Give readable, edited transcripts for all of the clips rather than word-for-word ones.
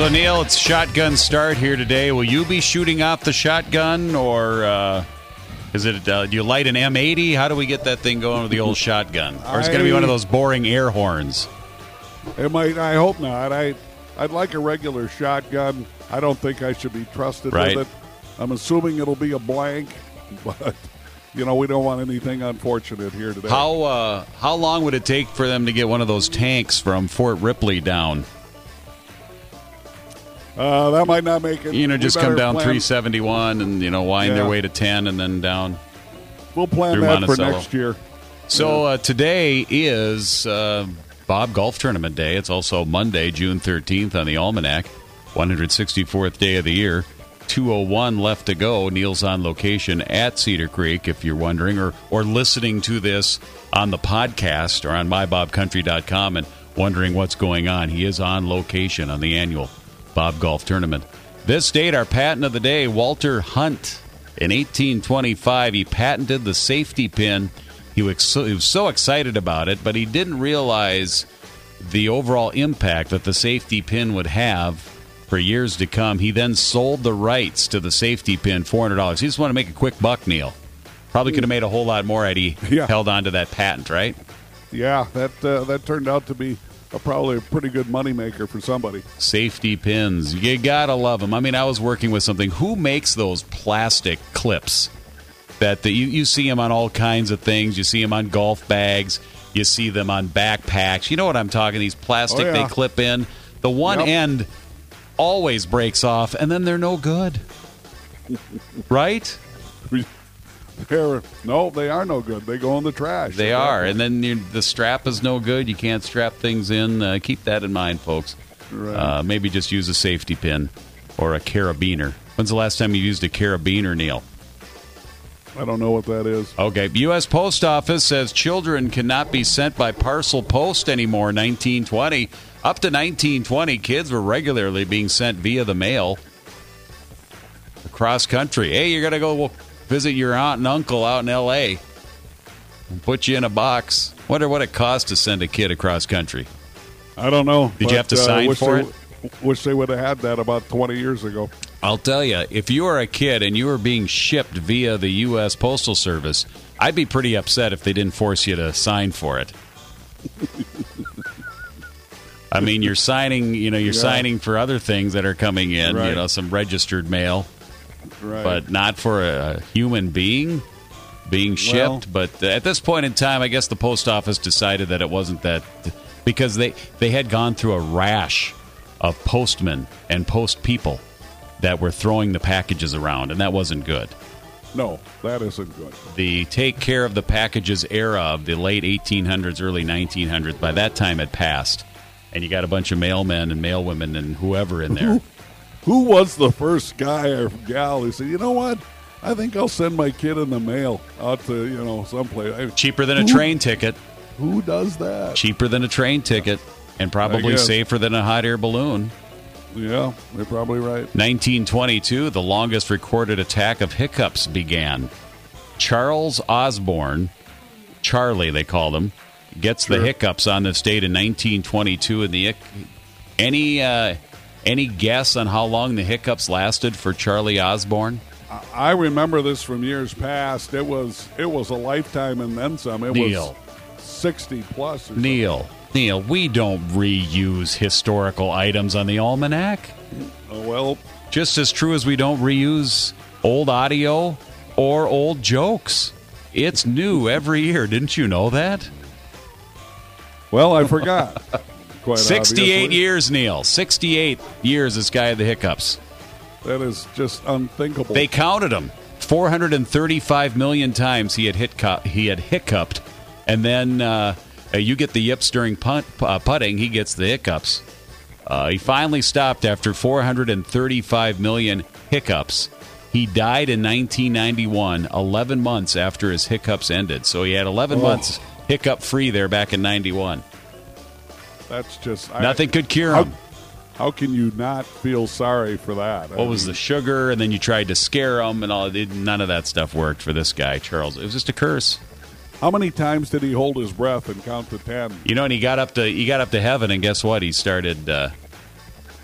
So, Neil, it's shotgun start here today. Will you be shooting off the shotgun, or is it? Do you light an M80? How do we get that thing going with the old shotgun? Or is it going to be one of those boring air horns? It might. I hope not. I'd like a regular shotgun. I don't think I should be trusted with it. I'm assuming it'll be a blank, but we don't want anything unfortunate here today. How long would it take for them to get one of those tanks from Fort Ripley down? That might not make it. Just come down 371 and, wind their way to 10 and then down. We'll plan that Monticello for next year. So today is Bob Golf Tournament Day. It's also Monday, June 13th on the Almanac, 164th day of the year. 2:01 left to go. Neil's on location at Cedar Creek, if you're wondering, or listening to this on the podcast or on mybobcountry.com and wondering what's going on. He is on location on the annual Bob Golf Tournament. This date, our patent of the day, Walter Hunt. In 1825, he patented the safety pin. He was so excited about it, but he didn't realize the overall impact that the safety pin would have for years to come. He then sold the rights to the safety pin, $400. He just wanted to make a quick buck, Neil. Probably could have made a whole lot more had he held on to that patent, right? Yeah, that turned out to be probably a pretty good moneymaker for somebody. Safety pins. You gotta love them. I mean, I was working with something. Who makes those plastic clips? That you see them on all kinds of things. You see them on golf bags. You see them on backpacks. You know what I'm talking? These plastic they clip in. The one end always breaks off, and then they're no good. Right? No, they are no good. They go in the trash. They are, and then the strap is no good. You can't strap things in. Keep that in mind, folks. Right. Maybe just use a safety pin or a carabiner. When's the last time you used a carabiner, Neil? I don't know what that is. Okay. U.S. Post Office says children cannot be sent by parcel post anymore. 1920. Up to 1920, kids were regularly being sent via the mail across country. Hey, you're going to go visit your aunt and uncle out in L.A. and put you in a box. Wonder what it costs to send a kid across country. I don't know. Did you have to sign for it? Wish they would have had that about 20 years ago. I'll tell you, if you were a kid and you were being shipped via the U.S. Postal Service, I'd be pretty upset if they didn't force you to sign for it. I mean, you're signing, signing for other things that are coming in, some registered mail. Right. But not for a human being being shipped. But at this point in time, I guess the post office decided that it wasn't that, because they had gone through a rash of postmen and post people that were throwing the packages around, and that wasn't good. No, that isn't good. The take care of the packages era of the late 1800s, early 1900s, by that time had passed, and you got a bunch of mailmen and mailwomen and whoever in there. Who was the first guy or gal who said, you know what, I think I'll send my kid in the mail out to, someplace. Cheaper than a train ticket. Who does that? Cheaper than a train ticket, and probably safer than a hot air balloon. Yeah, you're probably right. 1922, the longest recorded attack of hiccups began. Charles Osborne, Charlie they called him, gets the hiccups on this date in 1922. And any guess on how long the hiccups lasted for Charlie Osborne? I remember this from years past. It was a lifetime and then some. It was 60 plus. Or Neil, we don't reuse historical items on the Almanac. Well, just as true as we don't reuse old audio or old jokes. It's new every year. Didn't you know that? Well, I forgot. 68 years, Neil. 68 years this guy had the hiccups. That is just unthinkable. They counted him. 435 million times he had hiccuped. And then you get the yips during putting. He gets the hiccups. He finally stopped after 435 million hiccups. He died in 1991, 11 months after his hiccups ended. So he had 11 months hiccup-free there back in 91. That's just... Nothing could cure him. How can you not feel sorry for that? What was the sugar, and then you tried to scare him, and all. None of that stuff worked for this guy, Charles. It was just a curse. How many times did he hold his breath and count to 10? And he got up to heaven, and guess what? He started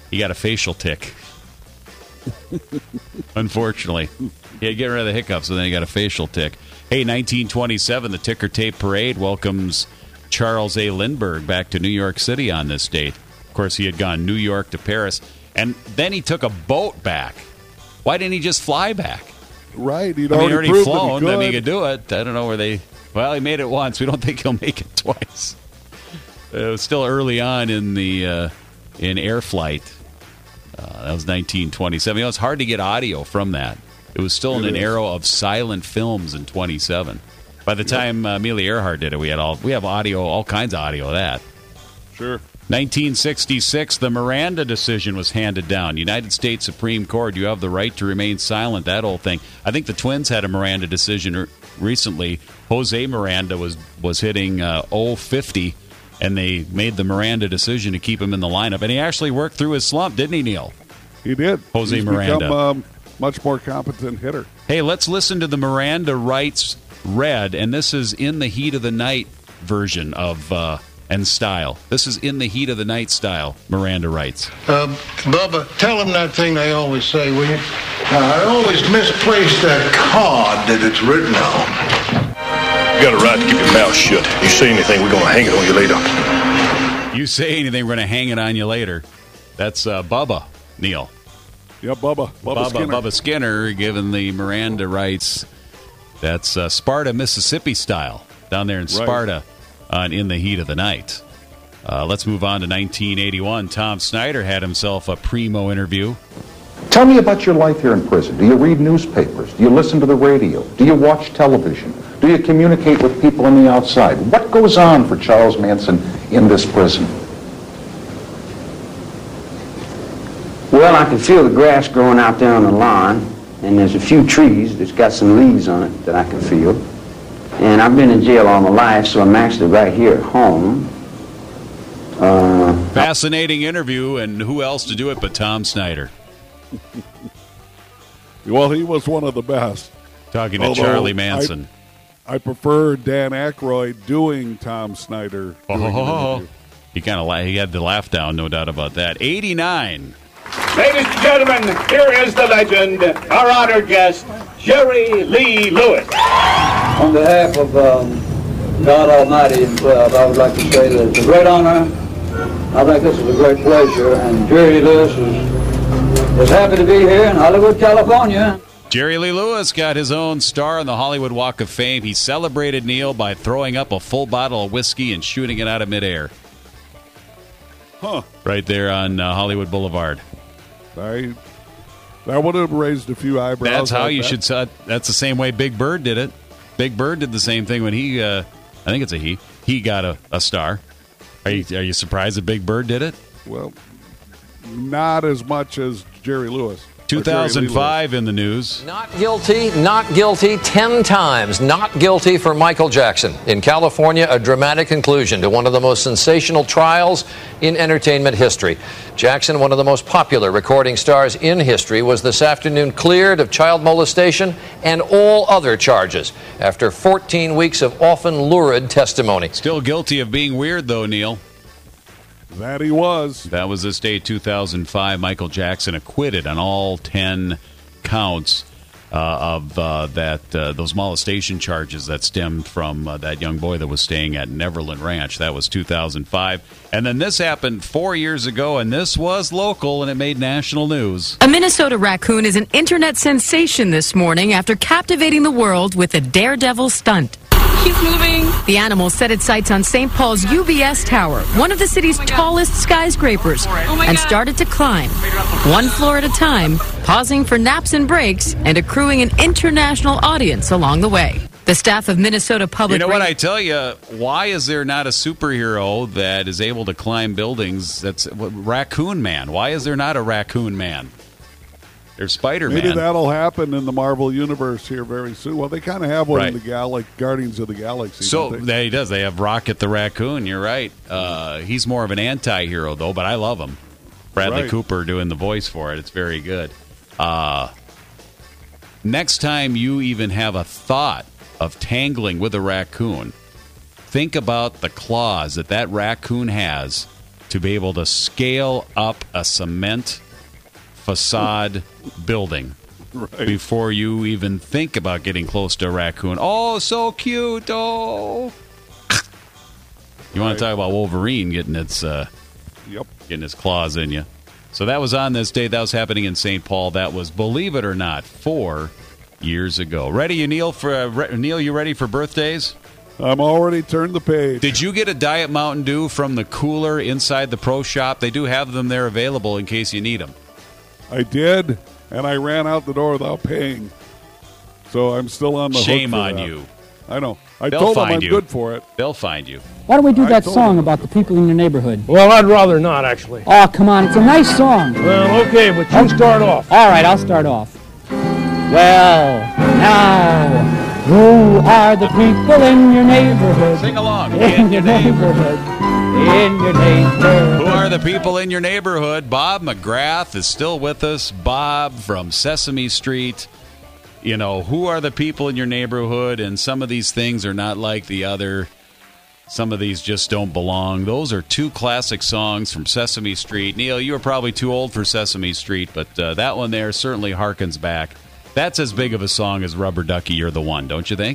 He got a facial tick. Unfortunately. He had to get rid of the hiccups, and then he got a facial tick. Hey, 1927, the Ticker Tape Parade welcomes Charles A. Lindbergh back to New York City on this date. Of course, he had gone New York to Paris, and then he took a boat back. Why didn't he just fly back? Right. He'd already flown. I mean, he could do it. I don't know where they... Well, he made it once. We don't think he'll make it twice. It was still early on in the in air flight. That was 1927. You know, it's hard to get audio from that. It was still in an era of silent films in 27. By the time Amelia Earhart did it, we have audio, all kinds of audio of that. Sure. 1966, the Miranda decision was handed down. United States Supreme Court, you have the right to remain silent, that whole thing. I think the Twins had a Miranda decision recently. Jose Miranda was hitting 050, and they made the Miranda decision to keep him in the lineup. And he actually worked through his slump, didn't he, Neil? He did. He's Miranda. Become much more competent hitter. Hey, let's listen to the Miranda rights read, and this is In the Heat of the Night version of and style. This is In the Heat of the Night style, Miranda writes. Bubba, tell them that thing they always say, will you? I always misplace that card that it's written on. You got a right to keep your mouth shut. You say anything, we're going to hang it on you later. You say anything, we're going to hang it on you later. That's Bubba, Neil. Yeah, Bubba Skinner giving the Miranda rights. That's Sparta, Mississippi style, down there in Sparta on In the Heat of the Night. Let's move on to 1981. Tom Snyder had himself a primo interview. Tell me about your life here in prison. Do you read newspapers? Do you listen to the radio? Do you watch television? Do you communicate with people on the outside? What goes on for Charles Manson in this prison? Well, I can feel the grass growing out there on the lawn, and there's a few trees that's got some leaves on it that I can feel. And I've been in jail all my life, so I'm actually right here at home. Fascinating interview, and who else to do it but Tom Snyder? Well, he was one of the best. Talking to Charlie Manson. I prefer Dan Aykroyd doing Tom Snyder. He had the laugh down, no doubt about that. 89. Ladies and gentlemen, here is the legend, our honored guest, Jerry Lee Lewis. On behalf of God Almighty and Club, I would like to say that it's a great honor. I think this is a great pleasure, and Jerry Lewis is happy to be here in Hollywood, California. Jerry Lee Lewis got his own star on the Hollywood Walk of Fame. He celebrated Neil by throwing up a full bottle of whiskey and shooting it out of midair. Right there on Hollywood Boulevard. That would have raised a few eyebrows. That's how you should. That's the same way Big Bird did it. Big Bird did the same thing when he. I think it's a he. He got a star. Are you surprised that Big Bird did it? Well, not as much as Jerry Lewis. 2005 in the news. Not guilty, 10 times. Not guilty for Michael Jackson. In California, a dramatic conclusion to one of the most sensational trials in entertainment history. Jackson, one of the most popular recording stars in history, was this afternoon cleared of child molestation and all other charges after 14 weeks of often lurid testimony. Still guilty of being weird, though, Neil. That he was. That was this day, 2005. Michael Jackson acquitted on all 10 counts of those molestation charges that stemmed from that young boy that was staying at Neverland Ranch. That was 2005. And then this happened 4 years ago, and this was local, and it made national news. A Minnesota raccoon is an internet sensation this morning after captivating the world with a daredevil stunt. He's moving. The animal set its sights on St. Paul's UBS Tower, one of the city's tallest skyscrapers, and started to climb, one floor at a time, pausing for naps and breaks, and accruing an international audience along the way. The staff of Minnesota Public... You know what I tell you? Why is there not a superhero that is able to climb buildings? That's Raccoon Man. Why is there not a Raccoon Man? There's Spider-Man. Maybe that'll happen in the Marvel Universe here very soon. Well, they kind of have one in the Guardians of the Galaxy. So he does. They have Rocket the Raccoon. You're right. He's more of an anti-hero, though, but I love him. Bradley Cooper doing the voice for it. It's very good. Next time you even have a thought of tangling with a raccoon, think about the claws that raccoon has to be able to scale up a cement facade building before you even think about getting close to a raccoon. Oh, so cute! Oh, you want to talk about Wolverine getting its getting his claws in you? So that was on this day. That was happening in St. Paul. That was, believe it or not, 4 years ago. Ready, you Neil? Neil, you ready for birthdays? I'm already turned the page. Did you get a Diet Mountain Dew from the cooler inside the pro shop? They do have them there available in case you need them. I did, and I ran out the door without paying. So I'm still on the hook. Shame for on that. you. I know. I told them I'm good for it. They'll find you. Why don't we do that song about the people in your neighborhood? Well, I'd rather not, actually. Oh, come on. It's a nice song. Well, okay, but you start off. All right, I'll start off. Well, now, who are the people in your neighborhood? Sing along. In your neighborhood. In your neighborhood. Who are the people in your neighborhood? Bob McGrath is still with us. Bob from Sesame Street. You know, who are the people in your neighborhood? And some of these things are not like the other. Some of these just don't belong. Those are two classic songs from Sesame Street. Neil, you were probably too old for Sesame Street, but that one there certainly harkens back. That's as big of a song as Rubber Ducky, You're the One, don't you think?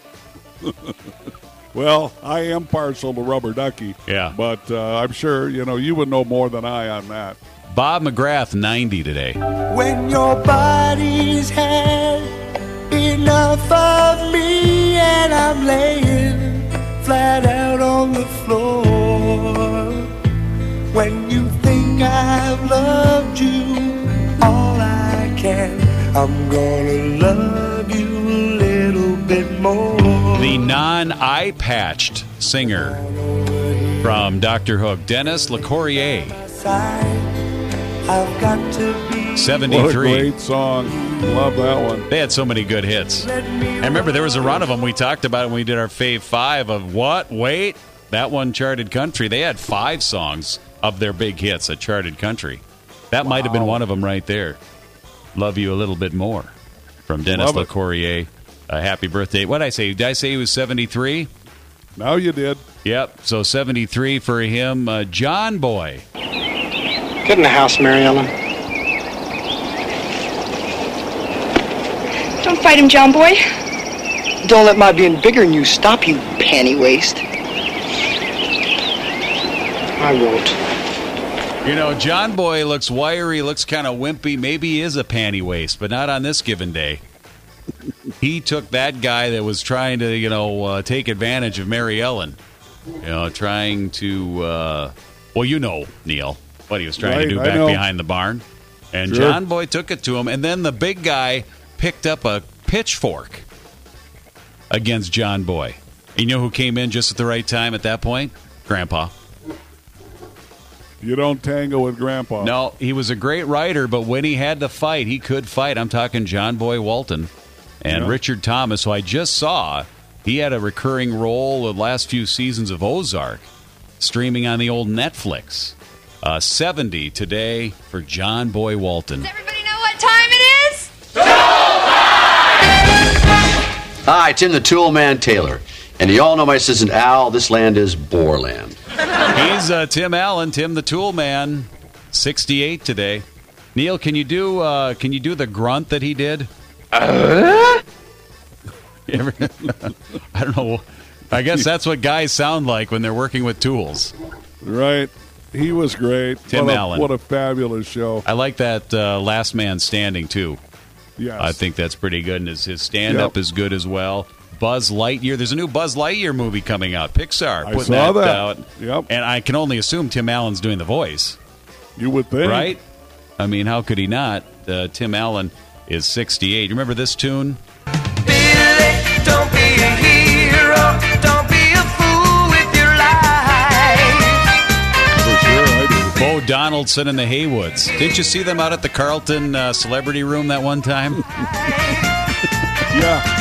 Well, I am partial to Rubber Ducky. Yeah. But I'm sure, you would know more than I on that. Bob McGrath, 90 today. When your body's had enough of me and I'm laying flat out on the floor. When you think I've loved you all I can, I'm gonna love you a little bit more. The non-eye patched singer from Dr. Hook, Dennis LeCourrier. I've got to be 73. What a great song. Love that one. They had so many good hits. And remember, there was a run of them we talked about when we did our Fave 5 of what? Wait, that one charted country. They had 5 songs of their big hits that charted country. That might have been one of them right there. Love You a Little Bit More from Dennis LeCourrier. Happy birthday. What did I say? Did I say he was 73? Now you did. Yep, so 73 for him. John Boy. Get in the house, Mary Ellen. Don't fight him, John Boy. Don't let my being bigger than you stop you, panty waist. I won't. John Boy looks wiry, looks kind of wimpy. Maybe he is a panty waist, but not on this given day. He took that guy that was trying to, take advantage of Mary Ellen. Trying to, Neil, what he was trying to do back behind the barn. And Sure. John Boy took it to him, and then the big guy picked up a pitchfork against John Boy. And you know who came in just at the right time at that point? Grandpa. You don't tango with Grandpa. No, he was a great writer, but when he had to fight, he could fight. I'm talking John Boy Walton and Richard Thomas, who I just saw. He had a recurring role in the last few seasons of Ozark, streaming on the old Netflix. 70 today for John Boy Walton. Does everybody know what time it is? Hi, Tim the Tool Man Taylor. And you all know my assistant Al, this land is Boarland. He's Tim Allen, Tim the Tool Man, 68 today. Neil, can you do the grunt that he did? I don't know. I guess that's what guys sound like when they're working with tools. Right. He was great. Tim Allen. What a fabulous show. I like that Last Man Standing, too. Yes. I think that's pretty good, and his stand-up is good as well. Buzz Lightyear. There's a new Buzz Lightyear movie coming out. Pixar putting saw that out. Yep. And I can only assume Tim Allen's doing the voice. You would think. Right? I mean, how could he not? Tim Allen is 68. Remember this tune? Billy, don't be a hero. Don't be a fool with your life. For sure, I do. Bo Donaldson and the Haywoods. Didn't you see them out at the Carlton Celebrity Room that one time? Yeah.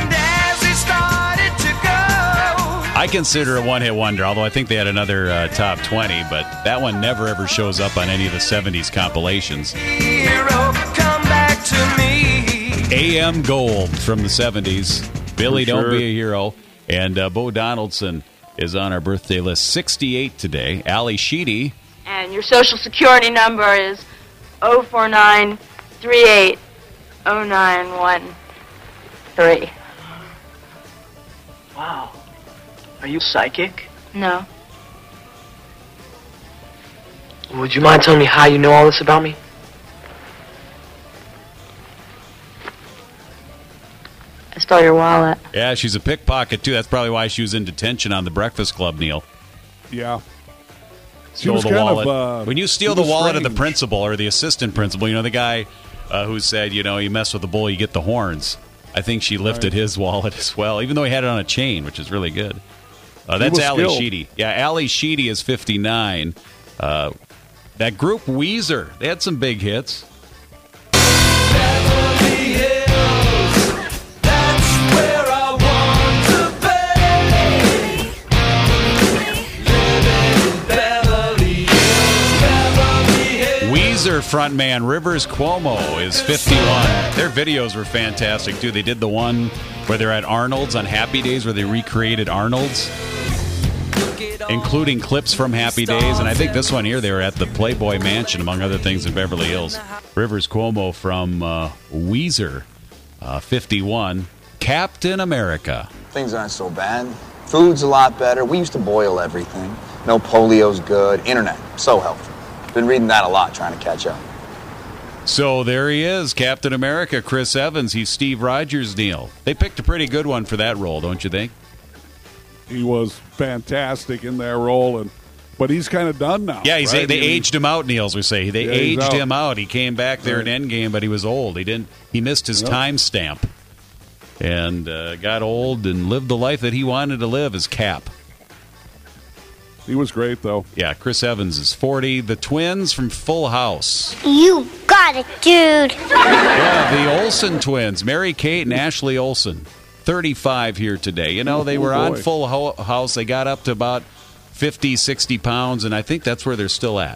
I consider it a one-hit wonder, although I think they had another top 20, but that one never ever shows up on any of the 70s compilations. Hero, come back to me. AM Gold from the 70s. Billy, For Don't sure. Be a Hero. And Bo Donaldson is on our birthday list. 68 today. Ali Sheedy And your social security number is 049380913. Wow. Are you psychic? No. Would you mind telling me how you know all this about me? I stole your wallet. Yeah, she's a pickpocket, too. That's probably why she was in detention on the Breakfast Club, Neil. Yeah. Stole the wallet. When you steal the wallet of the strange. principal or the assistant principal, the guy who said, you mess with the bull, you get the horns. I think she lifted his wallet as well, even though he had it on a chain, which is really good. That's Ali Sheedy. Yeah, Ali Sheedy is 59. That group Weezer, they had some big hits. Weezer frontman Rivers Cuomo is 51. Their videos were fantastic, too. They did the one where they're at Arnold's on Happy Days, where they recreated Arnold's, including clips from Happy Days. And I think this one here, they were at the Playboy Mansion, among other things, in Beverly Hills. Rivers Cuomo from Weezer, 51. Captain America. Things aren't so bad. Food's a lot better. We used to boil everything. No polio's good. Internet, so helpful. Been reading that a lot, trying to catch up. So there he is, Captain America, Chris Evans. He's Steve Rogers, Neil. They picked a pretty good one for that role, don't you think? He was fantastic in that role, but he's kind of done now. Yeah, right? They aged him out, Neil, as we say. They aged him out. He came back there in Endgame, but he was old. He missed his time stamp and got old and lived the life that he wanted to live as Cap. He was great, though. Yeah, Chris Evans is 40. The twins from Full House. You got it, dude. Yeah, the Olsen twins, Mary Kate and Ashley Olsen, 35 here today. They were on Full House. They got up to about 50, 60 pounds, and I think that's where they're still at.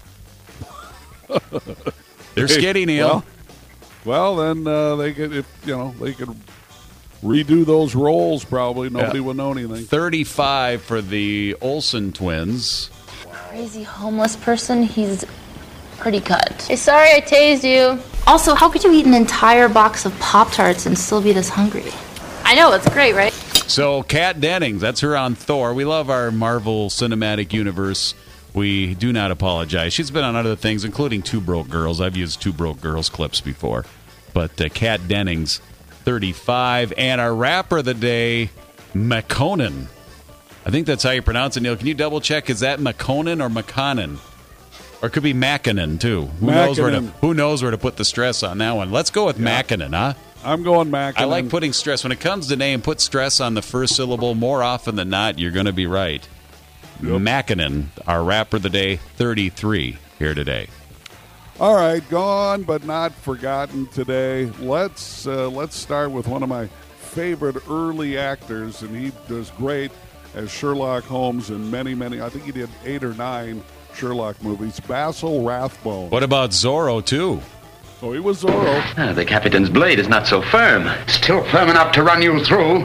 They're skinny, Neil. Well, then they could, they could redo those roles. Probably nobody would know anything. 35 for the Olsen twins. Crazy homeless person. He's pretty cut. Hey, sorry I tased you. Also, how could you eat an entire box of Pop-Tarts and still be this hungry? I know, it's great, right? So, Kat Dennings, that's her on Thor. We love our Marvel Cinematic Universe. We do not apologize. She's been on other things, including Two Broke Girls. I've used Two Broke Girls clips before. But Kat Dennings, 35. And our rapper of the day, McConan. I think that's how you pronounce it, Neil. Can you double-check? Is that McConan or McConan? Or it could be Mackinnon, too. Who knows where to put the stress on that one? Let's go with Mackinnon, huh? I'm going Mackinnon. I like putting stress. When it comes to name, put stress on the first syllable. More often than not, you're going to be right. Yep. Mackinnon, our rapper of the day, 33 here today. All right, gone but not forgotten today. Let's start with one of my favorite early actors, and he does great as Sherlock Holmes in many, I think he did 8 or 9 Sherlock movies. Basil Rathbone. What about Zorro, too? Oh, he was Zorro. The Captain's blade is not so firm. Still firm enough to run you through.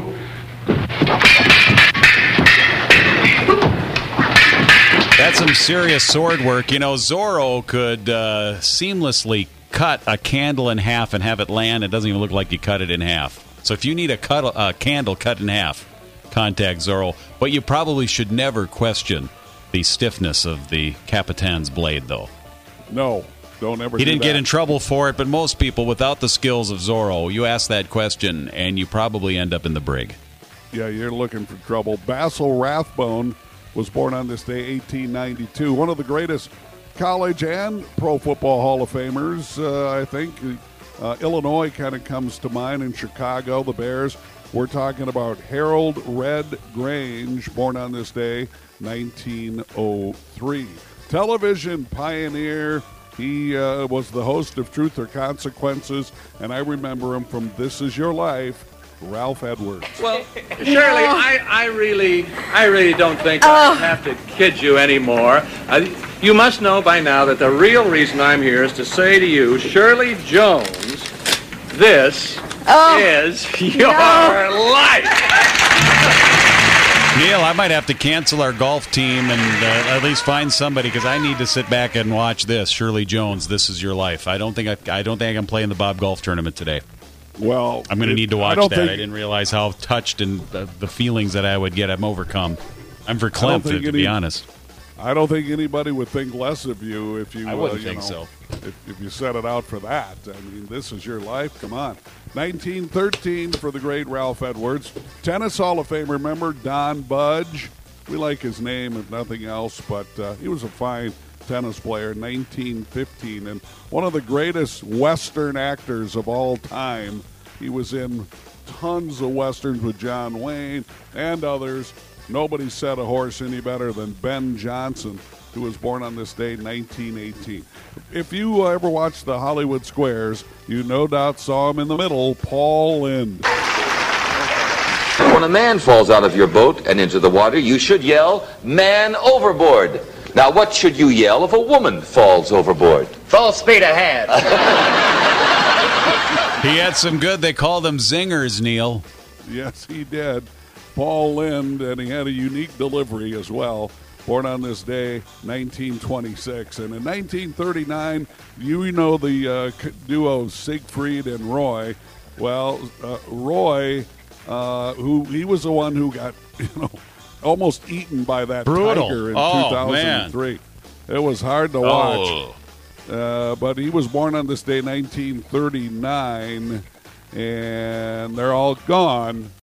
That's some serious sword work. Zorro could seamlessly cut a candle in half and have it land. It doesn't even look like you cut it in half. So if you need a candle cut in half, contact Zorro. But you probably should never question the stiffness of the Capitan's blade, though. No, don't ever. He didn't get in trouble for it, but most people, without the skills of Zorro, you ask that question, and you probably end up in the brig. Yeah, you're looking for trouble. Basil Rathbone was born on this day, 1892. One of the greatest college and pro football Hall of Famers, I think. Illinois kind of comes to mind, in Chicago, the Bears. We're talking about Harold Red Grange, born on this day, 1903. Television pioneer. He was the host of Truth or Consequences, and I remember him from This Is Your Life, Ralph Edwards. Well, Shirley, I really don't think I have to kid you anymore. You must know by now that the real reason I'm here is to say to you, Shirley Jones, this is your life. Neil, I might have to cancel our golf team and at least find somebody because I need to sit back and watch this. Shirley Jones, This Is Your Life. I don't think I can play in the Bob Golf Tournament today. Well, I'm going to need to watch that. I didn't realize how touched and the feelings that I would get. I'm overcome. I'm verklempt, to be honest. I don't think anybody would think less of you if you. I wouldn't think so. If you set it out for that, I mean, this is your life. Come on, 1913 for the great Ralph Edwards, Tennis Hall of Famer member Don Budge. We like his name if nothing else, but he was a fine tennis player. 1915, and one of the greatest Western actors of all time. He was in tons of Westerns with John Wayne and others. Nobody said a horse any better than Ben Johnson, who was born on this day, 1918. If you ever watched the Hollywood Squares, you no doubt saw him in the middle, Paul Lynde. When a man falls out of your boat and into the water, you should yell, "Man overboard." Now, what should you yell if a woman falls overboard? Full speed ahead. He had some good, they called them zingers, Neil. Yes, he did. Paul Lynde, and he had a unique delivery as well. Born on this day, 1926. And in 1939, you know the duo Siegfried and Roy. Well, Roy, he was the one who got, almost eaten by that tiger in 2003. Man. It was hard to watch. But he was born on this day, 1939, and they're all gone.